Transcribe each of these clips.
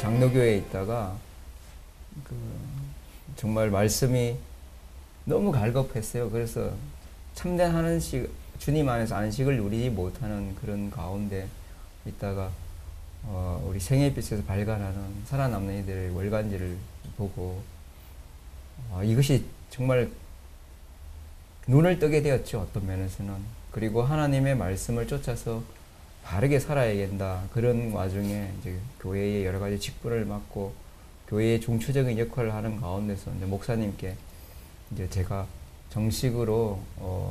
장로교회에 있다가 그 정말 말씀이 너무 갈급했어요. 그래서 참된 한식, 주님 안에서 안식을 누리지 못하는 그런 가운데 있다가 우리 생애빛에서 발간하는 살아남는 이들의 월간지를 보고 이것이 정말 눈을 뜨게 되었죠. 어떤 면에서는. 그리고 하나님의 말씀을 쫓아서 바르게 살아야 된다. 그런 와중에 이제 교회의 여러 가지 직분을 맡고 교회의 중추적인 역할을 하는 가운데서 이제 목사님께 이제 제가 정식으로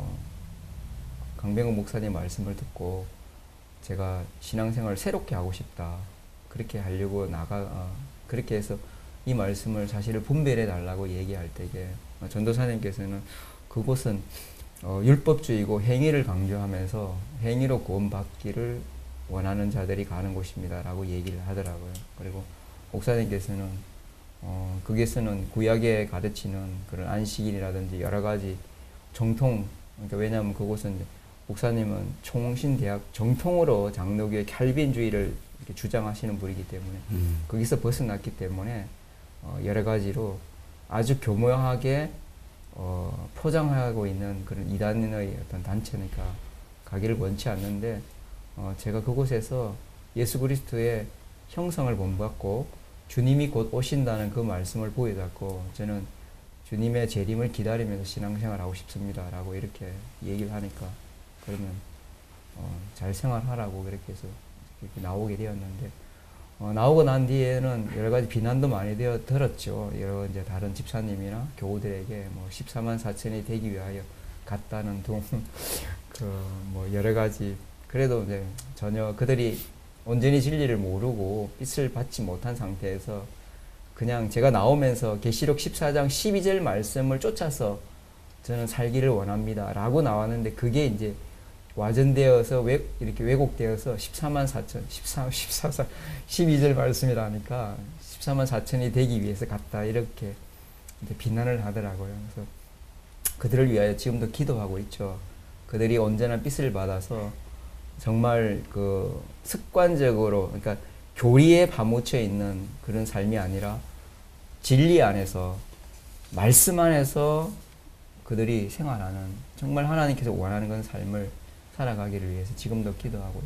강병호 목사님 말씀을 듣고 제가 신앙생활을 새롭게 하고 싶다. 그렇게 하려고 그렇게 해서 이 말씀을 사실을 분별해 달라고 얘기할 때에 전도사님께서는 그곳은 율법주의고 행위를 강조하면서 행위로 구원받기를 원하는 자들이 가는 곳입니다. 라고 얘기를 하더라고요. 그리고 목사님께서는 거기에서는 구약에 가르치는 그런 안식일이라든지 여러 가지 정통, 그러니까 왜냐하면 그곳은 목사님은 총신대학 정통으로 장로교의 칼빈주의를 이렇게 주장하시는 분이기 때문에 거기서 벗어났기 때문에 여러 가지로 아주 교묘하게 포장하고 있는 그런 이단의 어떤 단체니까 가기를 원치 않는데 제가 그곳에서 예수 그리스도의 형상을 본받고 주님이 곧 오신다는 그 말씀을 보여잡고 저는 주님의 재림을 기다리면서 신앙생활 하고 싶습니다 라고 이렇게 얘기를 하니까 그러면 잘 생활하라고 그렇게 해서 이렇게 나오게 되었는데 나오고 난 뒤에는 여러 가지 비난도 많이 들었죠. 여러 이제 다른 집사님이나 교우들에게 뭐 14만 4천이 되기 위하여 갔다는 둥, 뭐 여러 가지. 그래도 이제 전혀 그들이 온전히 진리를 모르고 빛을 받지 못한 상태에서 그냥 제가 나오면서 계시록 14장 12절 말씀을 쫓아서 저는 살기를 원합니다 라고 나왔는데 그게 이제 와전되어서 이렇게 왜곡되어서 14만 4천, 12절 말씀이라니까 14만 4천이 되기 위해서 갔다 이렇게 이제 비난을 하더라고요. 그래서 그들을 위하여 지금도 기도하고 있죠. 그들이 온전한 빛을 받아서 정말 그 습관적으로 그러니까 교리에 파묻혀 있는 그런 삶이 아니라 진리 안에서 말씀 안에서 그들이 생활하는 정말 하나님께서 원하는 그런 삶을 살아가기를 위해서 지금도 기도하고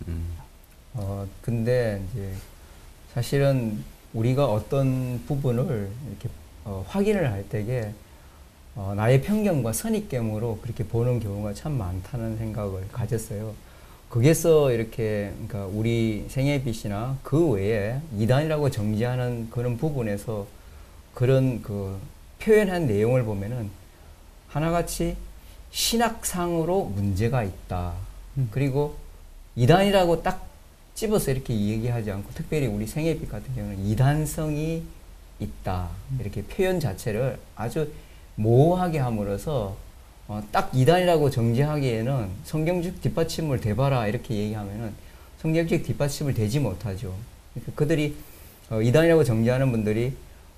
있죠. 근데 이제 사실은 우리가 어떤 부분을 이렇게 확인을 할 때에 나의 편견과 선입견으로 그렇게 보는 경우가 참 많다는 생각을 가졌어요. 거기서 이렇게 그러니까 우리 생애빛이나 그 외에 이단이라고 정지하는 그런 부분에서 그런 그 표현한 내용을 보면은 하나같이 신학상으로 문제가 있다. 그리고 이단이라고 딱 집어서 이렇게 얘기하지 않고 특별히 우리 생애빛 같은 경우는 이단성이 있다. 이렇게 표현 자체를 아주 모호하게 함으로써 딱 이단이라고 정지하기에는 성경적 뒷받침을 대봐라 이렇게 얘기하면은 성경적 뒷받침을 대지 못하죠. 그러니까 그들이 이단이라고 정지하는 분들이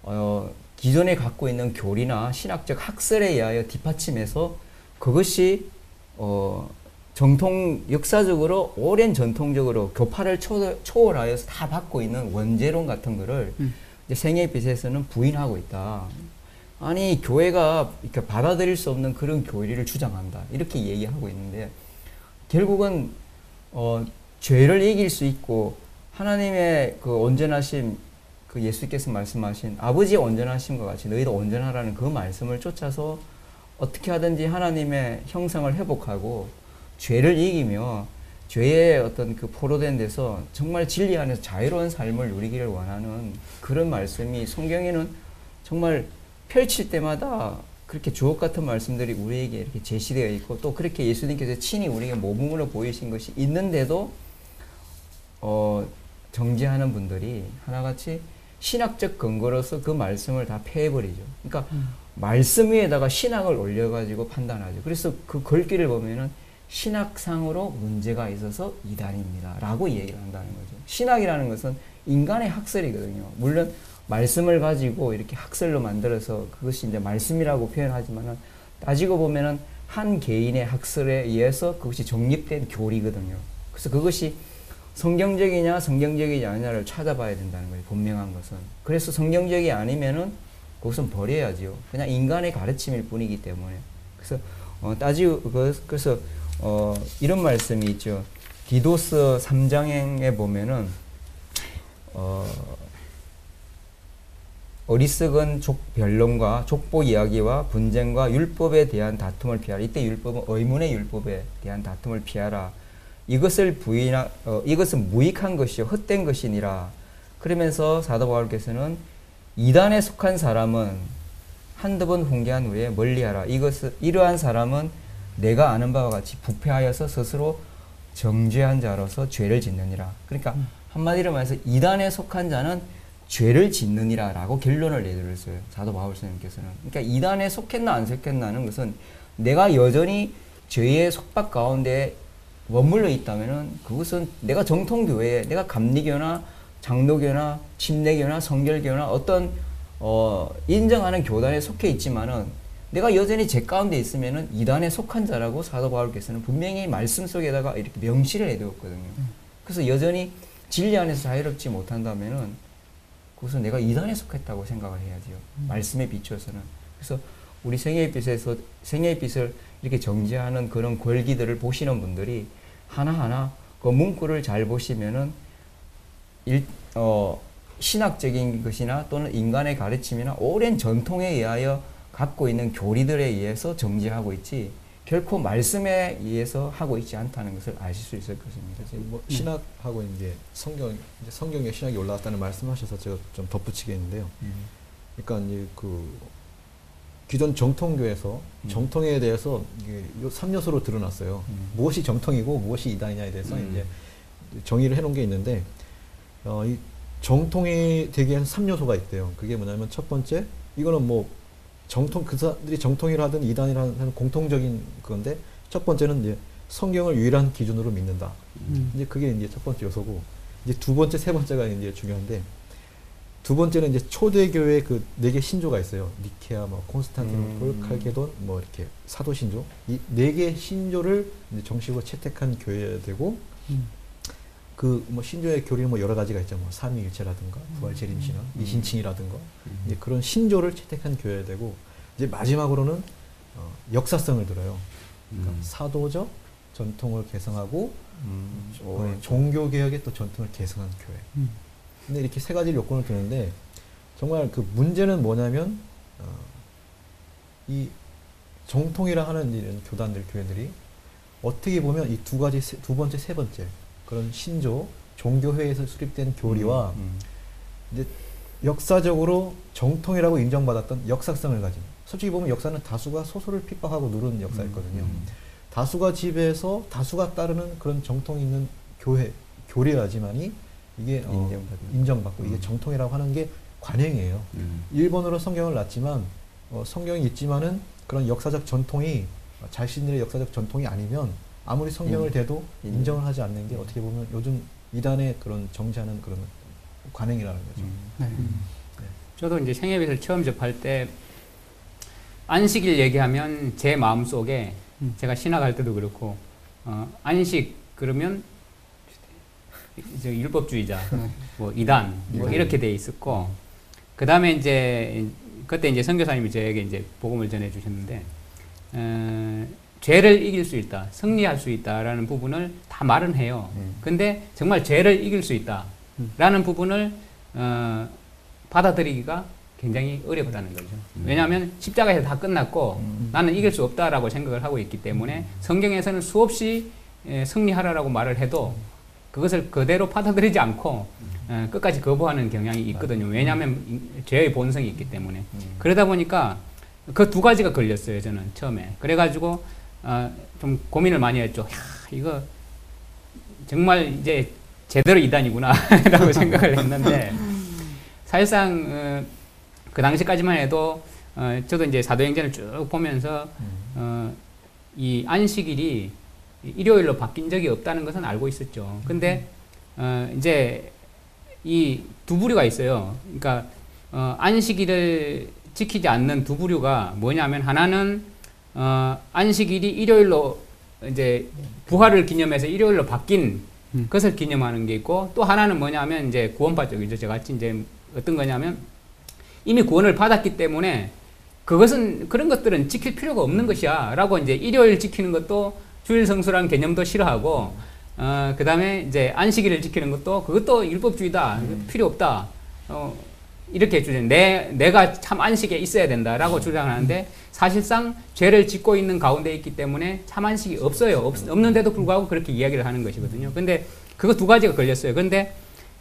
기존에 갖고 있는 교리나 신학적 학설에 의하여 뒷받침해서 그것이 정통 역사적으로 오랜 전통적으로 교파를 초월하여서 다 받고 있는 원죄론 같은 거를 이제 생애빛에서는 부인하고 있다. 아니 교회가 이렇게 받아들일 수 없는 그런 교리를 주장한다 이렇게 얘기하고 있는데 결국은 죄를 이길 수 있고 하나님의 그 온전하심 그 예수께서 말씀하신 아버지의 온전하심과 같이 너희도 온전하라는 그 말씀을 쫓아서 어떻게 하든지 하나님의 형상을 회복하고 죄를 이기며 죄의 어떤 그 포로된 데서 정말 진리 안에서 자유로운 삶을 누리기를 원하는 그런 말씀이 성경에는 정말 펼칠 때마다 그렇게 주옥 같은 말씀들이 우리에게 이렇게 제시되어 있고 또 그렇게 예수님께서 친히 우리에게 모범으로 보이신 것이 있는데도 정죄하는 분들이 하나같이 신학적 근거로서 그 말씀을 다 폐해버리죠. 그러니까 말씀 위에다가 신학을 올려가지고 판단하죠. 그래서 그 글귀를 보면은 신학상으로 문제가 있어서 이단입니다 라고 얘기를 한다는 거죠. 신학이라는 것은 인간의 학설이거든요. 물론 말씀을 가지고 이렇게 학설로 만들어서 그것이 이제 말씀이라고 표현하지만은 따지고 보면은 한 개인의 학설에 의해서 그것이 정립된 교리거든요. 그래서 그것이 성경적이냐 성경적이지 않냐를 찾아봐야 된다는 거예요. 분명한 것은. 그래서 성경적이 아니면은 그것은 버려야지요. 그냥 인간의 가르침일 뿐이기 때문에. 그래서 그래서 이런 말씀이 있죠. 디도스 3장에 보면은 어리석은 변론과 족보 이야기와 분쟁과 율법에 대한 다툼을 피하라. 이때 율법은 의문의 율법에 대한 다툼을 피하라. 이것은 무익한 것이요 헛된 것이니라. 그러면서 사도 바울께서는 이단에 속한 사람은 한두 번 훈계한 후에 멀리하라. 이러한 사람은 내가 아는 바와 같이 부패하여서 스스로 정죄한 자로서 죄를 짓느니라. 그러니까 한마디로 말해서 이단에 속한 자는 죄를 짓느니라 라고 결론을 내드렸어요. 사도 바울 선생님께서는. 그러니까 이단에 속했나 안 속했나는 것은 내가 여전히 죄의 속박 가운데 머물러 있다면은 그것은 내가 정통교회에 내가 감리교나 장로교나 침례교나 성결교나 어떤 인정하는 교단에 속해 있지만은 내가 여전히 죄 가운데 있으면은 이단에 속한 자라고 사도 바울께서는 분명히 말씀 속에다가 이렇게 명시를 해두었거든요. 그래서 여전히 진리 안에서 자유롭지 못한다면은 그것은 내가 이단에 속했다고 생각을 해야지요. 말씀에 비추어서는. 그래서 우리 생애의 빛을 이렇게 정지하는 그런 권기들을 보시는 분들이 하나하나 그 문구를 잘 보시면은 신학적인 것이나 또는 인간의 가르침이나 오랜 전통에 의하여 갖고 있는 교리들에 의해서 정지하고 있지 결코 말씀에 의해서 하고 있지 않다는 것을 아실 수 있을 것입니다. 뭐 신학하고 이제 성경에 신학이 올라왔다는 말씀하셔서 제가 좀 덧붙이겠는데요. 그러니까 이제 그 기존 정통교에서 정통에 대해서 이게 3요소로 드러났어요. 무엇이 정통이고 무엇이 이단이냐에 대해서 이제 정의를 해놓은 게 있는데 이 정통이 되기 위한 3요소가 있대요. 그게 뭐냐면 첫 번째, 이거는 뭐 그 사람들이 정통이라 하든 이단이라 하든 공통적인 건데, 첫 번째는 이제 성경을 유일한 기준으로 믿는다. 이제 그게 이제 첫 번째 요소고, 이제 두 번째, 세 번째가 이제 중요한데, 두 번째는 이제 초대교회 그 4개 신조가 있어요. 니케아, 뭐 콘스탄티노플, 칼게돈, 뭐 이렇게 사도 신조. 이 4개 신조를 이제 정식으로 채택한 교회가 되고, 그 뭐 신조의 교리는 뭐 여러 가지가 있죠. 뭐 삼위일체라든가 부활 재림신앙, 이신칭이라든가 이제 그런 신조를 채택한 교회가 되고, 이제 마지막으로는 역사성을 들어요. 그러니까 사도적 전통을 개성하고 종교 개혁의 또 전통을 개성한 교회. 근데 이렇게 세 가지 요건을 두는데, 정말 그 문제는 뭐냐면 이 정통이라 하는 이런 교단들, 교회들이 어떻게 보면 이 두 번째, 세 번째 그런 신조, 종교회에서 수립된 교리와 이제 역사적으로 정통이라고 인정받았던 역사성을 가진, 솔직히 보면 역사는 다수가 소수를 핍박하고 누른 역사였거든요. 다수가 지배해서 다수가 따르는 그런 정통이 있는 교리라지만이 이게 인정받고 이게 정통이라고 하는 게 관행이에요. 일본어로 성경을 놨지만 성경이 있지만은 그런 역사적 전통이 자신들의 역사적 전통이 아니면 아무리 성경을 대도 인정을 하지 않는 게 어떻게 보면 요즘 이단의 그런 정지하는 그런 관행이라는 거죠. 네. 저도 이제 생애빛을 처음 접할 때 안식일 얘기하면 제 마음속에 제가 신학할 때도 그렇고 안식 그러면 이제 율법주의자, 뭐 이단 뭐 이렇게 돼 있었고, 그 다음에 이제 그때 이제 선교사님이 저에게 이제 복음을 전해 주셨는데 죄를 이길 수 있다, 승리할 수 있다라는 부분을 다 말은 해요. 근데 정말 죄를 이길 수 있다라는 부분을 받아들이기가 굉장히 어렵다는 거죠. 왜냐하면 십자가에서 다 끝났고 나는 이길 수 없다라고 생각을 하고 있기 때문에 성경에서는 수없이 승리하라라고 말을 해도 그것을 그대로 받아들이지 않고 끝까지 거부하는 경향이 있거든요. 왜냐하면 죄의 본성이 있기 때문에. 그러다 보니까 그 두 가지가 걸렸어요, 저는 처음에. 그래가지고 좀 고민을 많이 했죠. 야, 이거 정말 이제 제대로 이단이구나 라고 생각을 했는데, 사실상 그 당시까지만 해도 저도 이제 사도행전을 쭉 보면서 이 안식일이 일요일로 바뀐 적이 없다는 것은 알고 있었죠. 근데 이제 이 두 부류가 있어요. 그러니까 안식일을 지키지 않는 두 부류가 뭐냐면, 하나는 안식일이 일요일로 이제 부활을 기념해서 일요일로 바뀐 그것을 기념하는 게 있고 또 하나는 뭐냐면 이제 구원파 쪽이죠. 제가 이제 어떤 거냐면 이미 구원을 받았기 때문에 그것은 그런 것들은 지킬 필요가 없는 것이야라고 이제 일요일 지키는 것도 주일 성수라는 개념도 싫어하고 그 다음에 이제 안식일을 지키는 그것도 율법주의다 필요 없다 이렇게 주장 내가 참 안식에 있어야 된다라고 주장하는데 사실상 죄를 짓고 있는 가운데 있기 때문에 참 안식이 없어요. 없는데도 불구하고 그렇게 이야기를 하는 것이거든요. 근데 그거 두 가지가 걸렸어요. 근데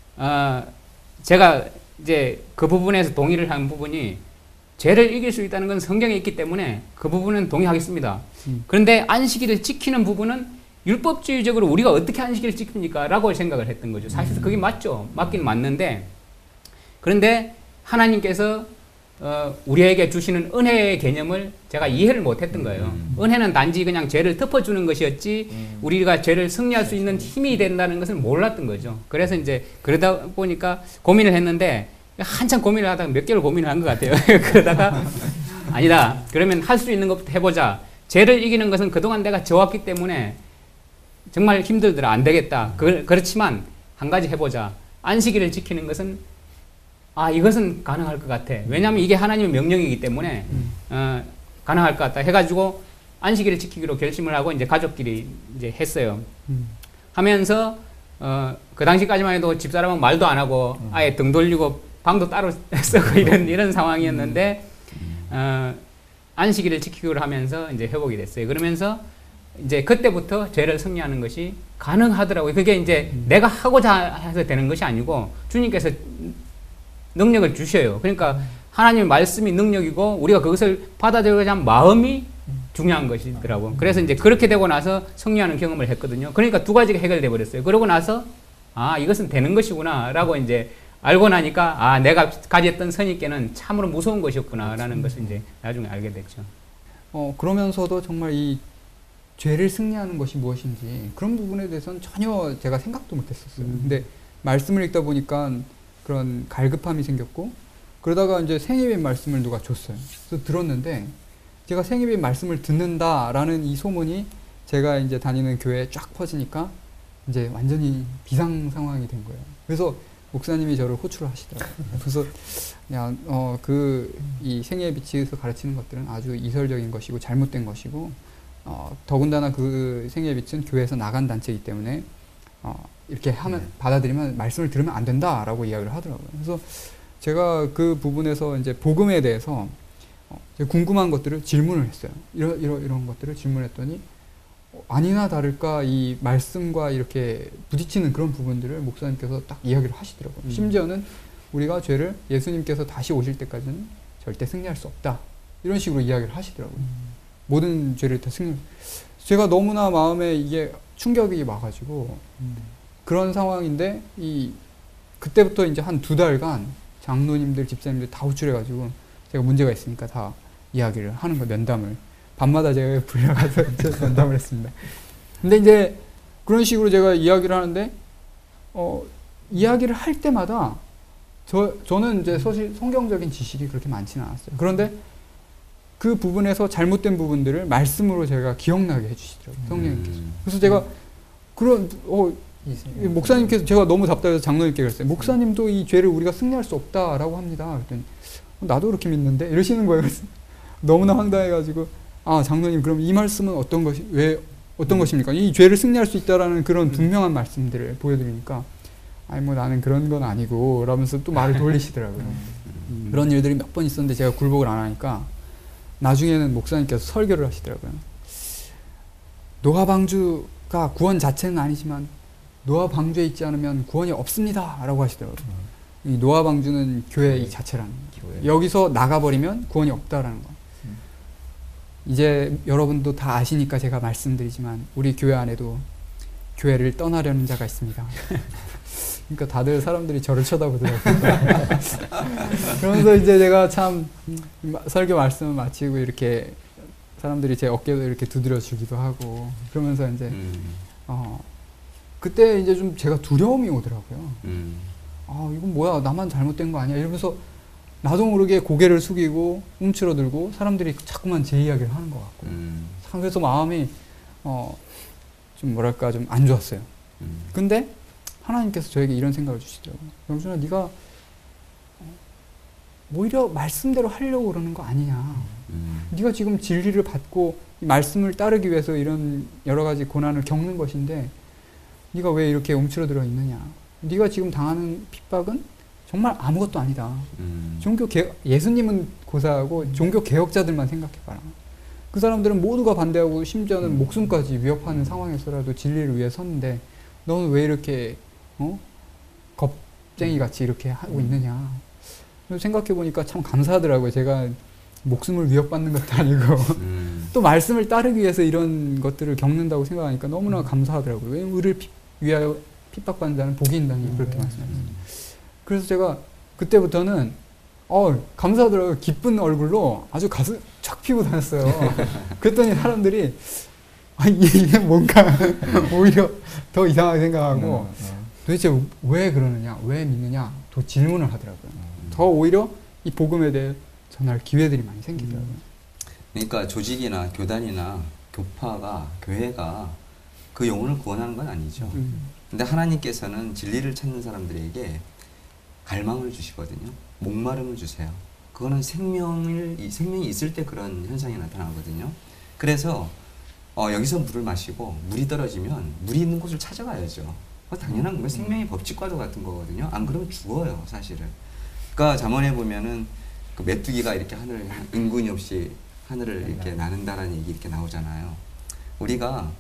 제가 이제 그 부분에서 동의를 한 부분이 죄를 이길 수 있다는 건 성경에 있기 때문에 그 부분은 동의하겠습니다. 그런데 안식일을 지키는 부분은 율법주의적으로 우리가 어떻게 안식일을 지킵니까? 라고 생각을 했던 거죠. 사실 그게 맞죠. 맞긴 맞는데 그런데 하나님께서 우리에게 주시는 은혜의 개념을 제가 이해를 못했던 거예요. 은혜는 단지 그냥 죄를 덮어주는 것이었지 우리가 죄를 승리할 수 있는 힘이 된다는 것을 몰랐던 거죠. 그래서 이제 그러다 보니까 고민을 했는데 한참 고민을 하다가 몇 개월 고민을 한 것 같아요. 그러다가 아니다. 그러면 할 수 있는 것부터 해보자. 죄를 이기는 것은 그동안 내가 져왔기 때문에 정말 힘들더라. 안 되겠다. 그렇지만 한 가지 해보자. 안식일을 지키는 것은 이것은 가능할 것 같아. 왜냐하면 이게 하나님의 명령이기 때문에 가능할 것 같다. 해가지고 안식일을 지키기로 결심을 하고 이제 가족끼리 이제 했어요. 하면서 그 당시까지만 해도 집사람은 말도 안 하고 아예 등 돌리고 방도 따로 쓰고 이런 상황이었는데 안식일을 지키기로 하면서 이제 회복이 됐어요. 그러면서 이제 그때부터 죄를 승리하는 것이 가능하더라고요. 그게 이제 내가 하고자 해서 되는 것이 아니고 주님께서 능력을 주셔요. 그러니까 하나님의 말씀이 능력이고 우리가 그것을 받아들이고자 하는 마음이 중요한 것이더라고요. 그래서 이제 그렇게 되고 나서 승리하는 경험을 했거든요. 그러니까 두 가지가 해결돼 버렸어요. 그러고 나서 이것은 되는 것이구나 라고 이제 알고 나니까 내가 가졌던 선입견은 참으로 무서운 것이었구나 라는 것을 이제 나중에 알게 됐죠. 그러면서도 정말 이 죄를 승리하는 것이 무엇인지 그런 부분에 대해서는 전혀 제가 생각도 못했었어요. 근데 말씀을 읽다 보니까 그런 갈급함이 생겼고 그러다가 이제 생애의 말씀을 누가 줬어요. 그래서 들었는데 제가 생애의 말씀을 듣는다라는 이 소문이 제가 이제 다니는 교회에 쫙 퍼지니까 이제 완전히 비상 상황이 된 거예요. 그래서 목사님이 저를 호출을 하시더라고요. 그래서 이 생애의 빛에서 가르치는 것들은 아주 이설적인 것이고 잘못된 것이고 더군다나 그 생애의 빛은 교회에서 나간 단체이기 때문에 이렇게 받아들이면 말씀을 들으면 안 된다라고 이야기를 하더라고요. 그래서 제가 그 부분에서 이제 복음에 대해서 궁금한 것들을 질문을 했어요. 이런 것들을 질문했더니 아니나 다를까 이 말씀과 이렇게 부딪히는 그런 부분들을 목사님께서 딱 이야기를 하시더라고요. 심지어는 우리가 죄를 예수님께서 다시 오실 때까지는 절대 승리할 수 없다. 이런 식으로 이야기를 하시더라고요. 모든 죄를 다 제가 너무나 마음에 이게 충격이 와가지고 그런 상황인데 그때부터 이제 한 2달간 장로님들, 집사님들 다 호출해가지고 제가 문제가 있으니까 다 이야기를 하는 거예요. 면담을. 밤마다 제가 불려가서 면담을 했습니다. 근데 이제 그런 식으로 제가 이야기를 하는데 이야기를 할 때마다 저는 이제 사실 성경적인 지식이 그렇게 많지는 않았어요. 그런데 그 부분에서 잘못된 부분들을 말씀으로 제가 기억나게 해주시더라고요. 성령님께서. 그래서 제가 목사님께서 제가 너무 답답해서 장로님께 그랬어요. 목사님도 이 죄를 우리가 승리할 수 없다라고 합니다. 그랬더니 나도 그렇게 믿는데 이러시는 거예요. 그래서 너무나 황당해가지고 장로님 그럼 이 말씀은 어떤 것입니까? 이 죄를 승리할 수 있다라는 그런 분명한 말씀들을 보여드리니까 나는 그런 건 아니고 라면서 또 말을 돌리시더라고요. 그런 일들이 몇 번 있었는데 제가 굴복을 안 하니까 나중에는 목사님께서 설교를 하시더라고요. 노아 방주가 구원 자체는 아니지만 노아 방주에 있지 않으면 구원이 없습니다 라고 하시더라고요. 이 노아 방주는 교회 이 자체라는 거예요. 여기서 나가버리면 구원이 없다라는 거. 이제 여러분도 다 아시니까 제가 말씀드리지만 우리 교회 안에도 교회를 떠나려는 자가 있습니다. 그러니까 다들 사람들이 저를 쳐다보더라고요. 그러면서 이제 제가 참 설교 말씀을 마치고 이렇게 사람들이 제 어깨도 이렇게 두드려 주기도 하고 그러면서 이제 그때 이제 좀 제가 두려움이 오더라고요. 이건 뭐야, 나만 잘못된 거 아니야 이러면서 나도 모르게 고개를 숙이고 움츠러들고 사람들이 자꾸만 제 이야기를 하는 것 같고 그래서 마음이 좀 뭐랄까 좀 안 좋았어요. 근데 하나님께서 저에게 이런 생각을 주시더라고요. 영준아, 네가 오히려 말씀대로 하려고 그러는 거 아니냐. 네가 지금 진리를 받고 이 말씀을 따르기 위해서 이런 여러 가지 고난을 겪는 것인데 네가 왜 이렇게 움츠러들어 있느냐. 네가 지금 당하는 핍박은 정말 아무것도 아니다. 예수님은 고사하고 종교 개혁자들만 생각해봐라. 그 사람들은 모두가 반대하고 심지어는 목숨까지 위협하는 상황에서라도 진리를 위해 섰는데 너는 왜 이렇게 겁쟁이같이 이렇게 하고 있느냐. 생각해보니까 참 감사하더라고요. 제가 목숨을 위협받는 것도 아니고 또 말씀을 따르기 위해서 이런 것들을 겪는다고 생각하니까 너무나 감사하더라고요. 왜냐면 의를 위하여 핍박받는 자는 복이 있다니 그렇게 말씀하셨어요. 그래서 제가 그때부터는 감사하더라고요. 기쁜 얼굴로 아주 가슴 쫙 피고 다녔어요. 그랬더니 사람들이 이게 뭔가 오히려 더 이상하게 생각하고 도대체 왜 그러느냐, 왜 믿느냐 또 질문을 하더라고요. 더 오히려 이 복음에 대해 전할 기회들이 많이 생기더라고요. 그러니까 조직이나 교단이나 교파가 교회가 그 영혼을 구원하는 건 아니죠. 근데 하나님께서는 진리를 찾는 사람들에게 갈망을 주시거든요. 목마름을 주세요. 그거는 생명이 있을 때 그런 현상이 나타나거든요. 그래서 여기서 물을 마시고 물이 떨어지면 물이 있는 곳을 찾아가야죠. 당연한 거예요. 생명의 법칙과도 같은 거거든요. 안 그러면 죽어요, 사실은. 그러니까 잠언에 보면은 그 메뚜기가 이렇게 인군이 없이 하늘을 이렇게 나는다라는 얘기 이렇게 나오잖아요. 우리가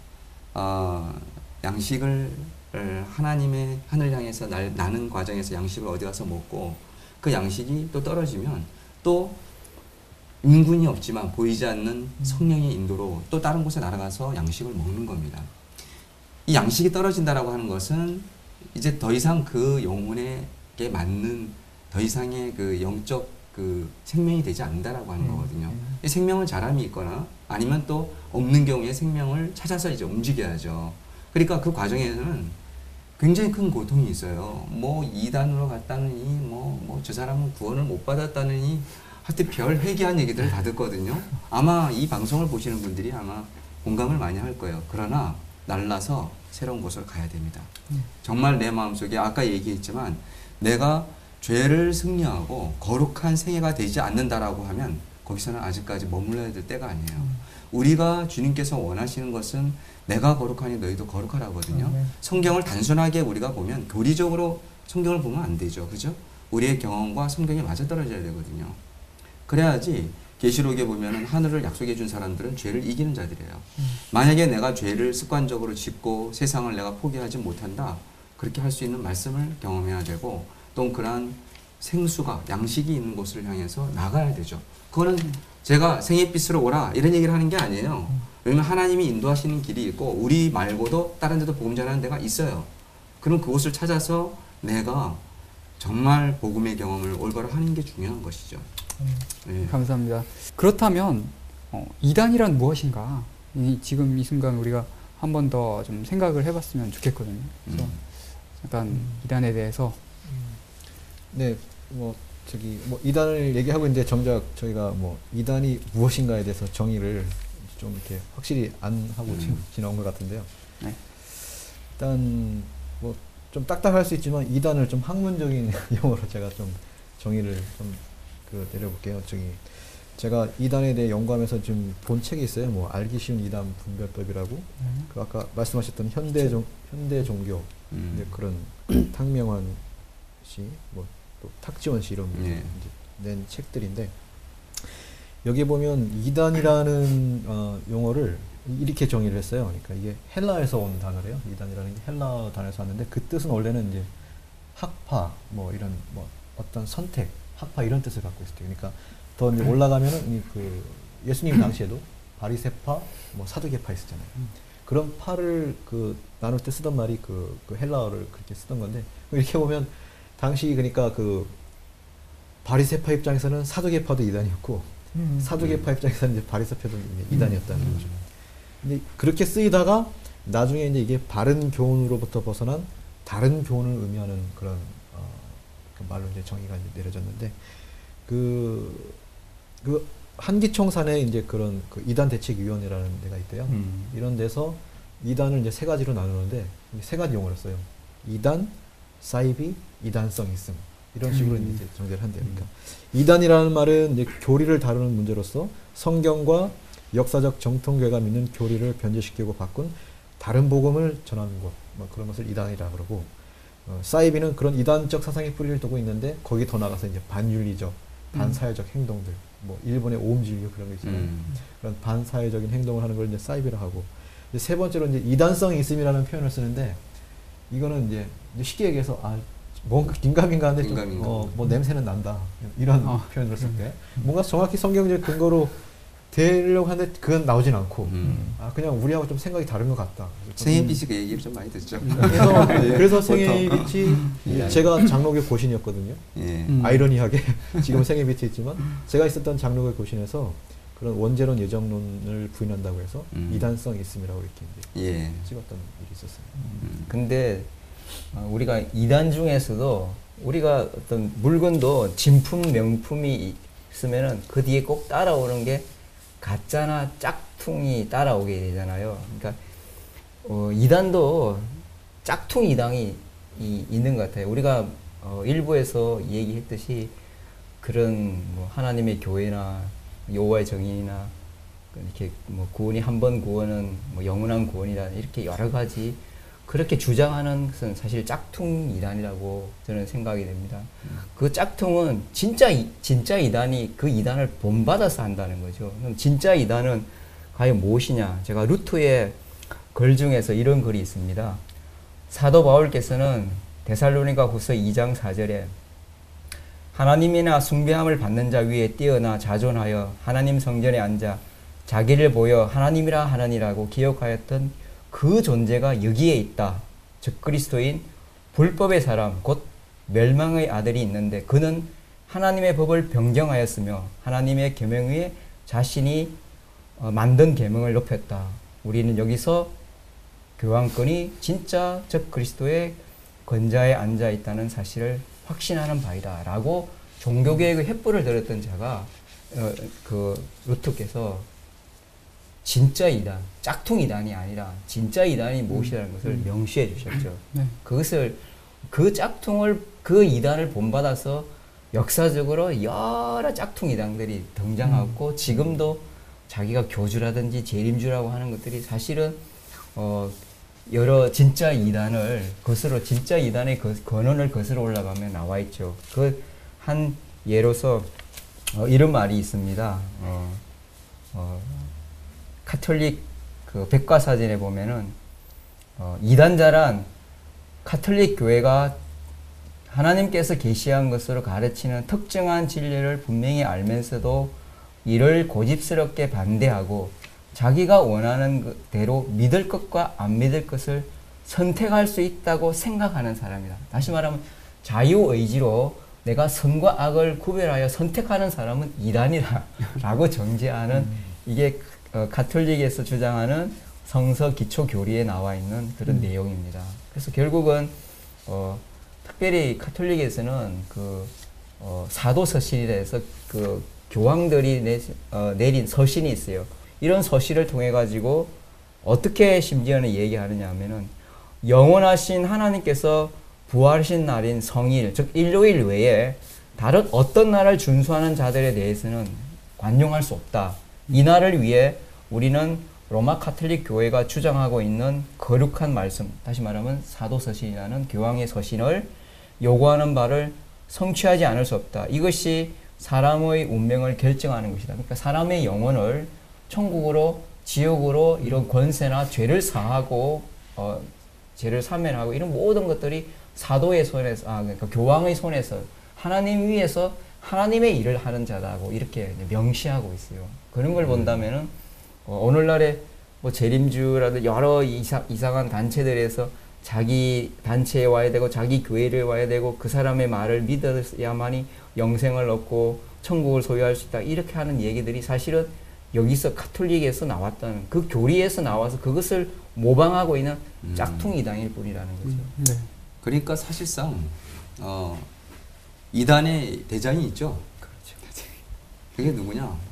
양식을 하나님의 하늘 향해서 나는 과정에서 양식을 어디 가서 먹고 그 양식이 또 떨어지면 또 인군이 없지만 보이지 않는 성령의 인도로 또 다른 곳에 날아가서 양식을 먹는 겁니다. 이 양식이 떨어진다라고 하는 것은 이제 더 이상 그 영혼에게 맞는 더 이상의 그 영적 그 생명이 되지 않는다라고 하는 거거든요. 이 생명을 자람이 있거나 아니면 또 없는 경우에 생명을 찾아서 이제 움직여야죠. 그러니까 그 과정에서는 굉장히 큰 고통이 있어요. 뭐 이단으로 갔다느니 뭐 저 사람은 구원을 못 받았다느니 하여튼 별 회개한 얘기들을 다 듣거든요. 아마 이 방송을 보시는 분들이 아마 공감을 많이 할 거예요. 그러나 날라서 새로운 곳을 가야 됩니다. 정말 내 마음속에 아까 얘기했지만 내가 죄를 승리하고 거룩한 생애가 되지 않는다라고 하면 거기서는 아직까지 머물러야 될 때가 아니에요. 우리가 주님께서 원하시는 것은 내가 거룩하니 너희도 거룩하라거든요. 성경을 단순하게 우리가 보면 교리적으로 성경을 보면 안 되죠. 그죠? 우리의 경험과 성경이 맞아떨어져야 되거든요. 그래야지 계시록에 보면은 하늘을 약속해 준 사람들은 죄를 이기는 자들이에요. 만약에 내가 죄를 습관적으로 짓고 세상을 내가 포기하지 못한다. 그렇게 할 수 있는 말씀을 경험해야 되고 또 그러한 생수가 양식이 있는 곳을 향해서 나가야 되죠. 그거는 제가 생애빛으로 오라 이런 얘기를 하는 게 아니에요. 왜냐면 하나님이 인도하시는 길이 있고 우리 말고도 다른 데도 복음 전하는 데가 있어요. 그럼 그곳을 찾아서 내가 정말 복음의 경험을 올바로 하는 게 중요한 것이죠. 네. 감사합니다. 그렇다면 이단이란 무엇인가? 지금 이 순간 우리가 한 번 더 좀 생각을 해봤으면 좋겠거든요. 그래서 약간 이단에 대해서 네, 이단을 얘기하고 있는데 정작 저희가 이단이 무엇인가에 대해서 정의를 좀 이렇게 확실히 안 하고 지나온 것 같은데요. 네. 일단 좀 딱딱할 수 있지만 이단을 좀 학문적인 용어로 제가 좀 정의를 좀 내려볼게요. 제가 이단에 대해 연구하면서 좀 본 책이 있어요. 알기 쉬운 이단 분별법이라고. 그 아까 말씀하셨던 현대 종교 그런 탕명환 씨, 또 탁지원 씨 이런 분이 낸 책들인데 여기 보면 이단이라는 용어를 이렇게 정의를 했어요. 그러니까 이게 헬라에서 온 단어래요. 이단이라는 게 헬라 단어에서 왔는데 그 뜻은 원래는 이제 학파 이런 어떤 선택, 학파 이런 뜻을 갖고 있어요. 그러니까 더 이제 올라가면은 그 예수님 당시에도 바리새파, 사두개파 있었잖아요. 그런 파를 나눌 때 쓰던 말이 그 헬라어를 그렇게 쓰던 건데 이렇게 보면 당시 그러니까 그 바리새파 입장에서는 사두개파도 이단이었고 사두개파 입장에서는 이제 바리새파도 이단이었다는 거죠. 근데 그렇게 쓰이다가 나중에 이제 이게 바른 교훈으로부터 벗어난 다른 교훈을 의미하는 그런 그 말로 이제 정의가 이제 내려졌는데 그 한기총산에 이제 그런 그 이단 대책위원회라는 데가 있대요. 이런 데서 이단을 이제 세 가지로 나누는데 세 가지 용어를 써요. 이단, 사이비, 이단성 있음. 이런 식으로 이제 정제를 한대요. 그러니까 이단이라는 말은 이제 교리를 다루는 문제로서 성경과 역사적 정통교회가 믿는 교리를 변제시키고 바꾼 다른 복음을 전하는 것, 뭐 그런 것을 이단이라 그러고, 사이비는 그런 이단적 사상의 뿌리를 두고 있는데 거기 더 나가서 이제 반윤리적, 반사회적 행동들, 뭐 일본의 오음진류 그런 거 있잖아요. 그런 반사회적인 행동을 하는 걸 이제 사이비라 하고, 이제 세 번째로 이제 이단성이 있음이라는 표현을 쓰는데, 이거는 이제 쉽게 얘기해서 뭔가 긴가민가한데 좀 뭐 냄새는 난다 이런 표현을 쓸 때 뭔가 정확히 성경적 근거로 되려고 하는데 그건 나오진 않고 그냥 우리하고 좀 생각이 다른 것 같다. 생애빛이 그 얘기를 좀 많이 듣죠. 그래서 생애빛이 제가 장로교 고신이었거든요. 예. 아이러니하게 지금 생애빛이 있지만 제가 있었던 장로교 고신에서 그런 원죄론 예정론을 부인한다고 해서 이단성이 있음이라고 이렇게 이제 예. 찍었던 일이 있었어요. 근데 우리가 이단 중에서도 우리가 어떤 물건도 진품 명품이 있으면은 그 뒤에 꼭 따라오는 게 가짜나 짝퉁이 따라오게 되잖아요. 그러니까 이단도 짝퉁 이단이 있는 것 같아요. 우리가 일부에서 얘기했듯이 그런 뭐 하나님의 교회나 여호와의 정인이나 이렇게 뭐 구원이 한 번 구원은 뭐 영원한 구원이라 이렇게 여러 가지 그렇게 주장하는 것은 사실 짝퉁 이단이라고 저는 생각이 됩니다. 그 짝퉁은 진짜 이단이 그 이단을 본받아서 한다는 거죠. 그럼 진짜 이단은 과연 무엇이냐? 제가 루트의 글 중에서 이런 글이 있습니다. 사도 바울께서는 데살로니가 후서 2장 4절에 하나님이나 숭배함을 받는 자 위에 뛰어나 자존하여 하나님 성전에 앉아 자기를 보여 하나님이라 하느니라고 기억하였던 그 존재가 여기에 있다. 즉 그리스도인 불법의 사람 곧 멸망의 아들이 있는데 그는 하나님의 법을 변경하였으며 하나님의 계명 위에 자신이 만든 계명을 높였다. 우리는 여기서 교황권이 진짜 즉 그리스도의 권좌에 앉아 있다는 사실을 확신하는 바이다. 라고 종교개혁의 횃불을 들었던 자가 그 루트께서 진짜 이단, 짝퉁 이단이 아니라 진짜 이단이 무엇이라는 것을 명시해 주셨죠. 네. 그것을 그 짝퉁을 그 이단을 본받아서 역사적으로 여러 짝퉁 이단들이 등장하고 지금도 자기가 교주라든지 재림주라고 하는 것들이 사실은 여러 진짜 이단을 거스러 진짜 이단의 근원을 거스러 올라가면 나와 있죠. 그 한 예로서 이런 말이 있습니다. 카톨릭 그 백과사전에 보면은 이단자란 카톨릭 교회가 하나님께서 계시한 것으로 가르치는 특정한 진리를 분명히 알면서도 이를 고집스럽게 반대하고 자기가 원하는 대로 믿을 것과 안 믿을 것을 선택할 수 있다고 생각하는 사람이다. 다시 말하면 자유의지로 내가 선과 악을 구별하여 선택하는 사람은 이단이다 라고 정죄하는 이게 가톨릭에서 주장하는 성서 기초 교리에 나와 있는 그런 내용입니다. 그래서 결국은 특별히 가톨릭에서는 그 사도 서신이라 해서 그 교황들이 내린 서신이 있어요. 이런 서신을 통해 가지고 어떻게 심지어는 얘기하느냐 하면은 영원하신 하나님께서 부활하신 날인 성일, 즉 일요일 외에 다른 어떤 날을 준수하는 자들에 대해서는 관용할 수 없다. 이 날을 위해 우리는 로마 카톨릭 교회가 주장하고 있는 거룩한 말씀, 다시 말하면 사도서신이라는 교황의 서신을 요구하는 바를 성취하지 않을 수 없다. 이것이 사람의 운명을 결정하는 것이다. 그러니까 사람의 영혼을 천국으로, 지옥으로 이런 권세나 죄를 사하고 죄를 사면하고 이런 모든 것들이 사도의 손에서, 그러니까 교황의 손에서 하나님 위에서 하나님의 일을 하는 자다고 이렇게 명시하고 있어요. 그런 걸 본다면은 오늘날에 뭐 재림주라든 여러 이상한 단체들에서 자기 단체에 와야 되고 자기 교회를 와야 되고 그 사람의 말을 믿어야만이 영생을 얻고 천국을 소유할 수 있다 이렇게 하는 얘기들이 사실은 여기서 가톨릭에서 나왔다는 그 교리에서 나와서 그것을 모방하고 있는 짝퉁 이단일 뿐이라는 거죠. 네. 그러니까 사실상 이단의 대장이 있죠. 그렇죠. 그게 누구냐?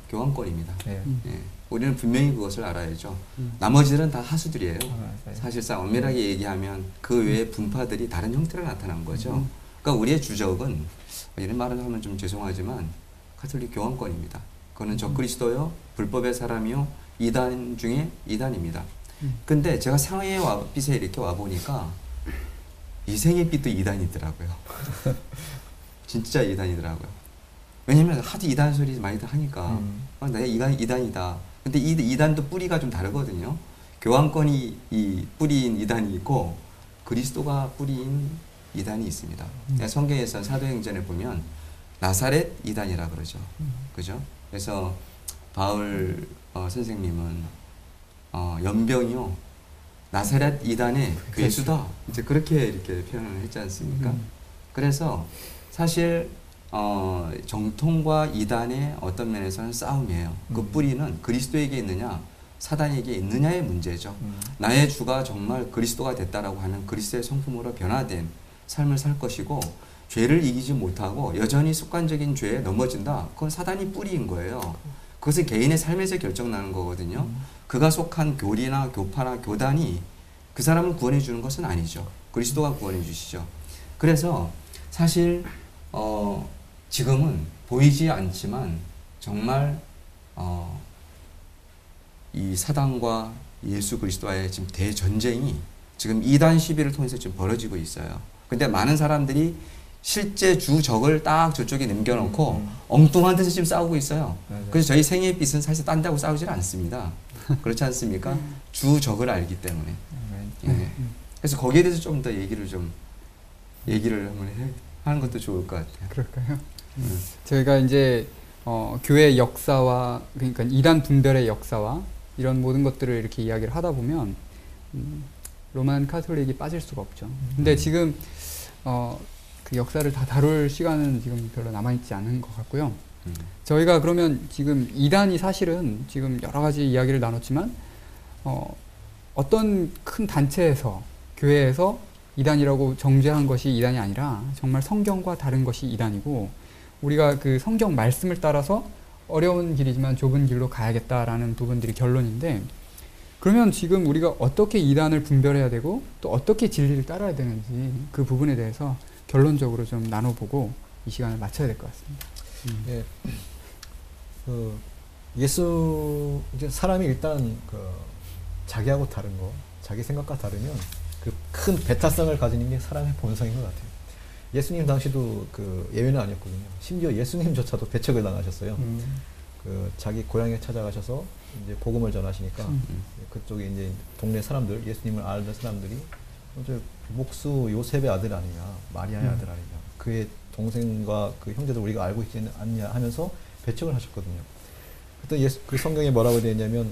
교환권입니다. 네. 예. 우리는 분명히 그것을 알아야죠. 나머지들은 다 하수들이에요. 맞아요. 사실상 엄밀하게 얘기하면 그 외의 분파들이 다른 형태로 나타난 거죠. 그러니까 우리의 주적은 이런 말을 하면 좀 죄송하지만 가톨릭 교환권입니다. 그거는 적그리스도요, 불법의 사람이요, 이단 중에 이단입니다. 근데 제가 생애의 빛에 이렇게 와 보니까 이생의 빛도 이단이더라고요. 진짜 이단이더라고요. 왜냐면 하도 이단 소리 많이 하니까 내가 이단이다. 근데 이 이단도 뿌리가 좀 다르거든요. 교환권이 이 뿌리인 이단이 있고 그리스도가 뿌리인 이단이 있습니다. 성경에서 사도행전에 보면 나사렛 이단이라 그러죠. 그죠? 그래서 바울 선생님은 연병이요, 나사렛 이단의 괴수다. 이제 그렇게 이렇게 표현을 했지 않습니까? 그래서 사실 정통과 이단의 어떤 면에서는 싸움이에요. 그 뿌리는 그리스도에게 있느냐 사단에게 있느냐의 문제죠. 나의 주가 정말 그리스도가 됐다라고 하면 그리스도의 성품으로 변화된 삶을 살 것이고, 죄를 이기지 못하고 여전히 습관적인 죄에 넘어진다. 그건 사단이 뿌리인 거예요. 그것은 개인의 삶에서 결정나는 거거든요. 그가 속한 교리나 교파나 교단이 그 사람을 구원해 주는 것은 아니죠. 그리스도가 구원해 주시죠. 그래서 사실 지금은 보이지 않지만 정말 이 사단과 예수 그리스도와의 지금 대전쟁이 지금 이단 시비를 통해서 지금 벌어지고 있어요. 근데 많은 사람들이 실제 주적을 딱 저쪽에 남겨놓고 엉뚱한 데서 지금 싸우고 있어요. 그래서 저희 생애의 빛은 사실 딴 데하고 싸우질 않습니다. 그렇지 않습니까? 주적을 알기 때문에. 예. 그래서 거기에 대해서 좀 더 얘기를 한번 하는 것도 좋을 것 같아요. 그럴까요? 저희가 이제 교회 역사와, 그러니까 이단 분별의 역사와 이런 모든 것들을 이렇게 이야기를 하다 보면 로만 카톨릭이 빠질 수가 없죠. 근데 지금 그 역사를 다 다룰 시간은 지금 별로 남아있지 않은 것 같고요. 저희가 그러면 지금 이단이 사실은 지금 여러 가지 이야기를 나눴지만 어떤 큰 단체에서, 교회에서 이단이라고 정죄한 것이 이단이 아니라 정말 성경과 다른 것이 이단이고, 우리가 그 성경 말씀을 따라서 어려운 길이지만 좁은 길로 가야겠다라는 부분들이 결론인데, 그러면 지금 우리가 어떻게 이단을 분별해야 되고 또 어떻게 진리를 따라야 되는지 그 부분에 대해서 결론적으로 좀 나눠보고 이 시간을 마쳐야 될 것 같습니다. 예, 이제 사람이 일단 자기하고 다른 거, 자기 생각과 다르면 그 큰 배타성을 가지는 게 사람의 본성인 것 같아요. 예수님 당시도 예외는 아니었거든요. 심지어 예수님조차도 배척을 당하셨어요. 자기 고향에 찾아가셔서 이제 복음을 전하시니까 그쪽에 이제 동네 사람들, 예수님을 알던 사람들이 목수 요셉의 아들 아니냐, 마리아의 아들 아니냐, 그의 동생과 그 형제들 우리가 알고 있지 않냐 하면서 배척을 하셨거든요. 그때 그 성경에 뭐라고 되어 있냐면,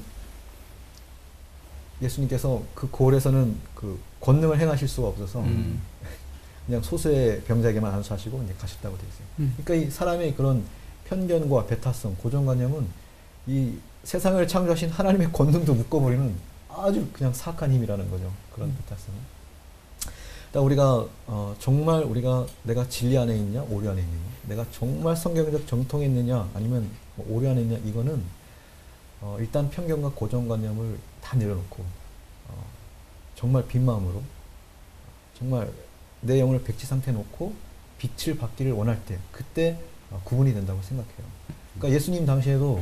예수님께서 그 고을에서는 그 권능을 행하실 수가 없어서 그냥 소수의 병자에게만 안수하시고 이제 가셨다고 되어 있어요. 그러니까 이 사람의 그런 편견과 배타성, 고정관념은 이 세상을 창조하신 하나님의 권능도 묶어버리는 아주 그냥 사악한 힘이라는 거죠. 그런 배타성은. 그러니까 우리가 정말 내가 진리 안에 있냐, 오류 안에 있느냐, 내가 정말 성경적 정통에 있느냐, 아니면 오류 안에 있느냐, 이거는 일단 편견과 고정관념을 다 내려놓고 정말 빈 마음으로 정말 내 영혼을 백지 상태에 놓고 빛을 받기를 원할 때, 그때 구분이 된다고 생각해요. 그러니까 예수님 당시에도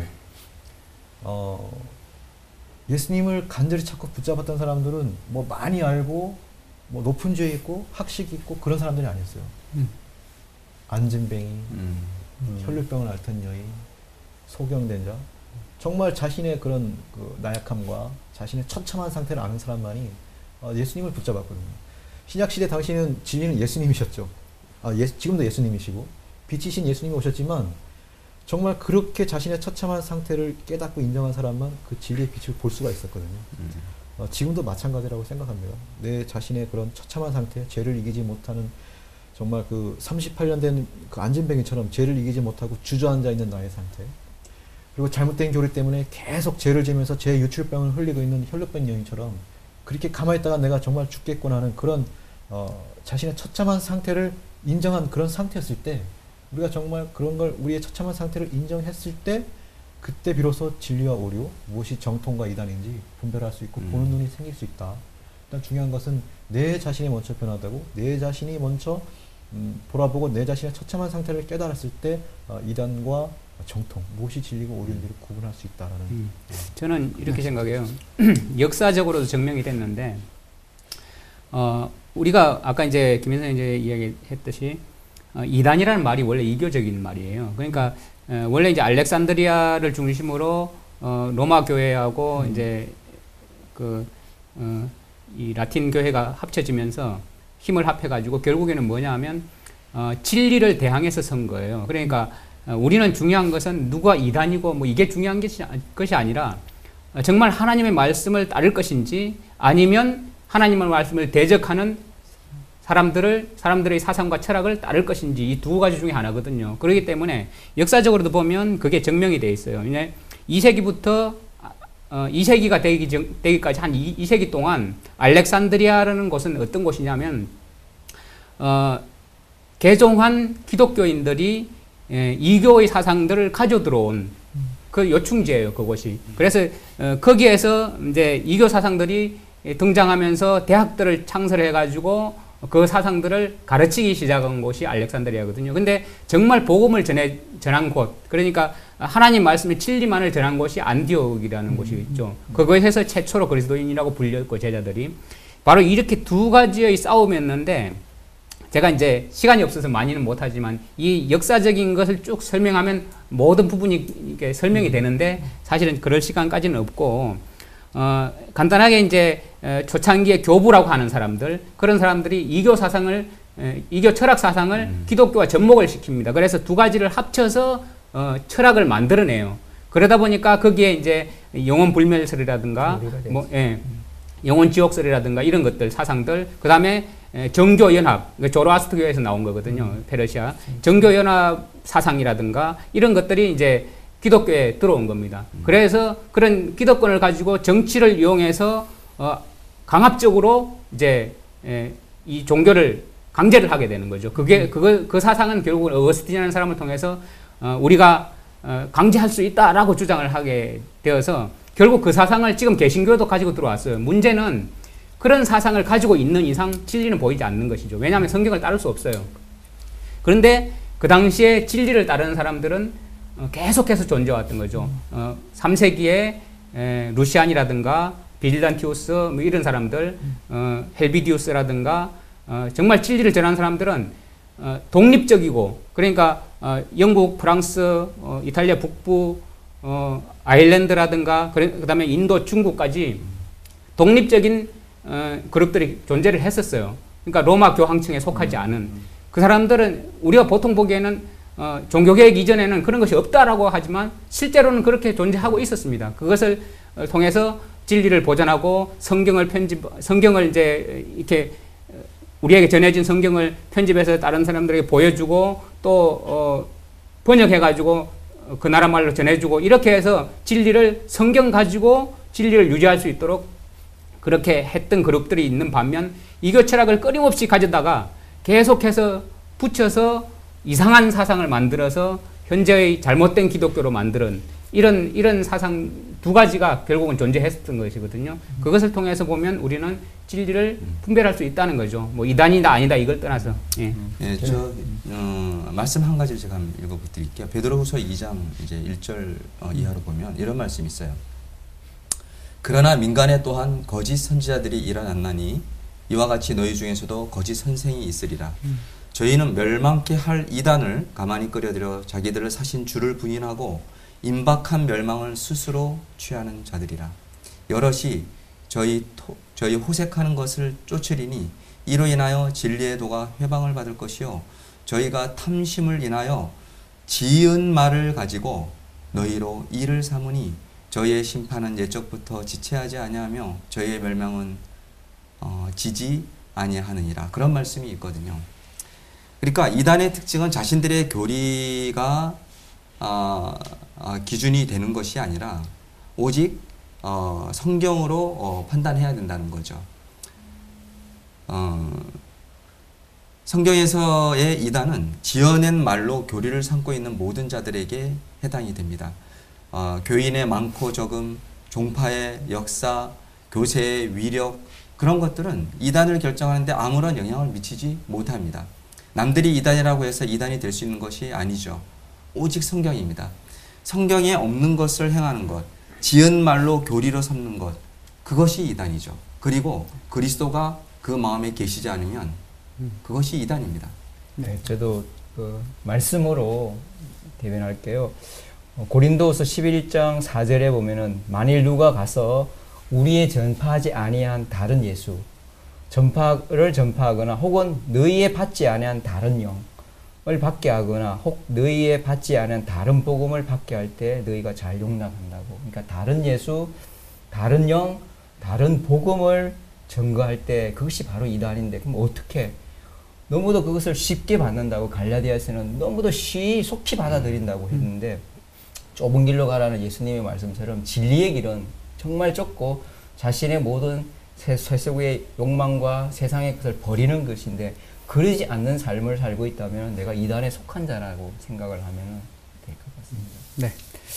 예수님을 간절히 찾고 붙잡았던 사람들은 뭐 많이 알고 뭐 높은 죄 있고 학식이 있고 그런 사람들이 아니었어요. 안진뱅이, 혈류병을 앓던 여인, 소경된 자, 정말 자신의 그런 나약함과 자신의 처참한 상태를 아는 사람만이 예수님을 붙잡았거든요. 신약시대 당시에는 진리는 예수님이셨죠. 지금도 예수님이시고 빛이신 예수님이 오셨지만 정말 그렇게 자신의 처참한 상태를 깨닫고 인정한 사람만 그 진리의 빛을 볼 수가 있었거든요. 지금도 마찬가지라고 생각합니다. 내 자신의 그런 처참한 상태, 죄를 이기지 못하는, 정말 38년 된 그 안진뱅이처럼 죄를 이기지 못하고 주저앉아 있는 나의 상태, 그리고 잘못된 교리 때문에 계속 죄를 지면서 죄의 유출병을 흘리고 있는 혈류병 여인처럼 그렇게 가만히 있다가 내가 정말 죽겠구나 하는 그런 자신의 처참한 상태를 인정한 그런 상태였을 때, 우리가 정말 그런 걸, 우리의 처참한 상태를 인정했을 때 그때 비로소 진리와 오류, 무엇이 정통과 이단인지 분별할 수 있고 보는 눈이 생길 수 있다. 일단 중요한 것은 내 자신이 먼저 변하다고, 내 자신이 먼저 돌아보고 내 자신의 처참한 상태를 깨달았을 때 이단과 정통, 무엇이 진리고 오류인지를 구분할 수 있다라는. 저는 이렇게 생각해요. 역사적으로도 증명이 됐는데, 우리가 아까 이제 김현성 이제 이야기했듯이 이단이라는 말이 원래 이교적인 말이에요. 그러니까 원래 이제 알렉산드리아를 중심으로 로마 교회하고 이제 이 라틴 교회가 합쳐지면서 힘을 합해가지고 결국에는 뭐냐하면 진리를 대항해서 선 거예요. 그러니까 우리는 중요한 것은 누가 이단이고 뭐 이게 중요한 것이 아니라 정말 하나님의 말씀을 따를 것인지 아니면 하나님의 말씀을 대적하는 사람들의 사상과 철학을 따를 것인지 이 두 가지 중에 하나거든요. 그렇기 때문에 역사적으로도 보면 그게 증명이 돼 있어요. 2세기부터 2세기가 되기까지 한 2세기 동안 알렉산드리아라는 곳은 어떤 곳이냐면 개종한 기독교인들이 이교의 사상들을 가져 들어온 그 요충지예요, 그곳이. 그래서 거기에서 이제 이교 사상들이 등장하면서 대학들을 창설해 가지고 그 사상들을 가르치기 시작한 곳이 알렉산드리아거든요. 근데 정말 복음을 전한 곳, 그러니까 하나님 말씀의 진리만을 전한 곳이 안디옥이라는 곳이 있죠. 그것에서 최초로 그리스도인이라고 불렸고, 제자들이. 바로 이렇게 두 가지의 싸움이었는데, 제가 이제 시간이 없어서 많이는 못하지만 이 역사적인 것을 쭉 설명하면 모든 부분이 이렇게 설명이 되는데 사실은 그럴 시간까지는 없고, 간단하게 이제 초창기에 교부라고 하는 사람들, 그런 사람들이 이교 사상을, 이교 철학 사상을 기독교와 접목을 시킵니다. 그래서 두 가지를 합쳐서 철학을 만들어내요. 그러다 보니까 거기에 이제 영혼 불멸설이라든가, 뭐, 영혼 지옥설이라든가 이런 것들, 사상들, 그 다음에 정교 연합, 조로아스트교에서 나온 거거든요. 페르시아 정교 연합 사상이라든가 이런 것들이 이제 기독교에 들어온 겁니다. 그래서 그런 기독권을 가지고 정치를 이용해서 강압적으로 이제 이 종교를 강제를 하게 되는 거죠. 그 사상은 결국은 어거스틴이라는 사람을 통해서 우리가 강제할 수 있다라고 주장을 하게 되어서 결국 그 사상을 지금 개신교도 가지고 들어왔어요. 문제는 그런 사상을 가지고 있는 이상 진리는 보이지 않는 것이죠. 왜냐하면 성경을 따를 수 없어요. 그런데 그 당시에 진리를 따르는 사람들은 계속해서 존재해왔던 거죠. 3세기에 루시안이라든가 비질란티우스 뭐 이런 사람들, 헬비디우스라든가 정말 진리를 전하는 사람들은 독립적이고, 그러니까 영국, 프랑스, 이탈리아 북부, 아일랜드라든가 그 다음에 인도, 중국까지 독립적인 그룹들이 존재를 했었어요. 그러니까 로마 교황청에 속하지 않은 그 사람들은 우리가 보통 보기에는 종교개혁 이전에는 그런 것이 없다라고 하지만 실제로는 그렇게 존재하고 있었습니다. 그것을 통해서 진리를 보존하고 성경을 이제 이렇게 우리에게 전해진 성경을 편집해서 다른 사람들에게 보여주고 또 번역해가지고 그 나라 말로 전해주고 이렇게 해서 진리를 성경 가지고 진리를 유지할 수 있도록 그렇게 했던 그룹들이 있는 반면 이교 철학을 끊임없이 가져다가 계속해서 붙여서 이상한 사상을 만들어서 현재의 잘못된 기독교로 만드는 이런 사상 두 가지가 결국은 존재했었던 것이거든요. 그것을 통해서 보면 우리는 진리를 분별할 수 있다는 거죠. 뭐 이단이다 아니다 이걸 떠나서. 예. 예, 말씀 한 가지 제가 한번 읽어드릴게요. 베드로후서 2장 이제 1절 이하로 보면 이런 말씀이 있어요. 그러나 민간에 또한 거짓 선지자들이 일어났나니 이와 같이 너희 중에서도 거짓 선생이 있으리라. 저희는 멸망케 할 이단을 가만히 끌어들여 자기들을 사신 주를 부인하고 임박한 멸망을 스스로 취하는 자들이라. 여럿이 저희 호색하는 것을 쫓으리니 이로 인하여 진리의 도가 회방을 받을 것이요 저희가 탐심을 인하여 지은 말을 가지고 너희로 이를 삼으니 저희의 심판은 예적부터 지체하지 아니하며 저희의 멸망은 지지 아니하느니라. 그런 말씀이 있거든요. 그러니까 이단의 특징은 자신들의 교리가 기준이 되는 것이 아니라 오직 성경으로 판단해야 된다는 거죠. 성경에서의 이단은 지어낸 말로 교리를 삼고 있는 모든 자들에게 해당이 됩니다. 교인의 많고 적음, 종파의 역사, 교세의 위력 그런 것들은 이단을 결정하는데 아무런 영향을 미치지 못합니다. 남들이 이단이라고 해서 이단이 될 수 있는 것이 아니죠. 오직 성경입니다. 성경에 없는 것을 행하는 것, 지은 말로 교리로 삼는 것, 그것이 이단이죠. 그리고 그리스도가 그 마음에 계시지 않으면 그것이 이단입니다. 네, 저도 그 말씀으로 대변할게요. 고린도서 11장 4절에 보면은 만일 누가 가서 우리의 전파하지 아니한 다른 예수 전파를 전파하거나 혹은 너희의 받지 아니한 다른 영을 받게 하거나 혹 너희의 받지 아니한 다른 복음을 받게 할 때 너희가 잘 용납한다고. 그러니까 다른 예수, 다른 영, 다른 복음을 증거할 때 그것이 바로 이단인데 그럼 어떻게 너무도 그것을 쉽게 받는다고 갈라디아서는 너무도 속히 받아들인다고 했는데 좁은 길로 가라는 예수님의 말씀처럼 진리의 길은 정말 좁고 자신의 모든 세속의 욕망과 세상의 것을 버리는 것인데 그러지 않는 삶을 살고 있다면 내가 이단에 속한 자라고 생각을 하면 될 것 같습니다. 네.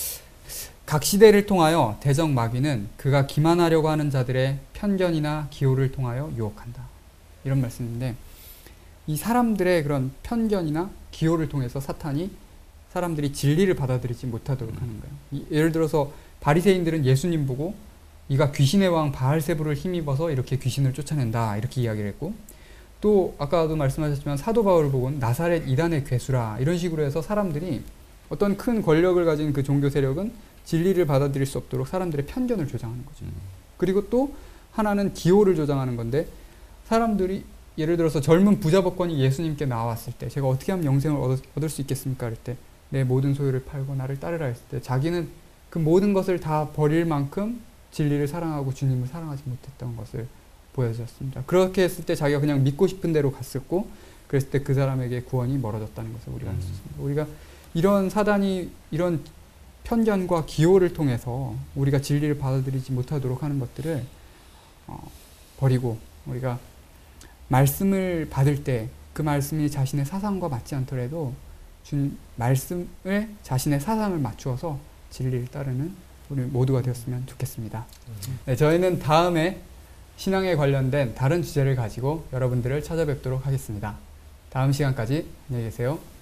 각 시대를 통하여 대적 마귀는 그가 기만하려고 하는 자들의 편견이나 기호를 통하여 유혹한다. 이런 말씀인데 이 사람들의 그런 편견이나 기호를 통해서 사탄이 사람들이 진리를 받아들이지 못하도록 하는 거예요. 예를 들어서 바리새인들은 예수님 보고 이가 귀신의 왕 바알세부를 힘입어서 이렇게 귀신을 쫓아낸다 이렇게 이야기를 했고 또 아까도 말씀하셨지만 사도 바울을 보고는 나사렛 이단의 괴수라 이런 식으로 해서 사람들이 어떤 큰 권력을 가진 그 종교 세력은 진리를 받아들일 수 없도록 사람들의 편견을 조장하는 거죠. 그리고 또 하나는 기호를 조장하는 건데 사람들이 예를 들어서 젊은 부자 법관이 예수님께 나왔을 때 제가 어떻게 하면 영생을 얻을 수 있겠습니까? 할 때 내 모든 소유를 팔고 나를 따르라 했을 때 자기는 그 모든 것을 다 버릴 만큼 진리를 사랑하고 주님을 사랑하지 못했던 것을 보여주셨습니다. 그렇게 했을 때 자기가 그냥 믿고 싶은 대로 갔었고 그랬을 때 그 사람에게 구원이 멀어졌다는 것을 우리가 알 수 있습니다. 우리가 이런 사단이 이런 편견과 기호를 통해서 우리가 진리를 받아들이지 못하도록 하는 것들을 버리고 우리가 말씀을 받을 때 그 말씀이 자신의 사상과 맞지 않더라도 말씀을 자신의 사상을 맞추어서 진리를 따르는 우리 모두가 되었으면 좋겠습니다. 네, 저희는 다음에 신앙에 관련된 다른 주제를 가지고 여러분들을 찾아뵙도록 하겠습니다. 다음 시간까지 안녕히 계세요.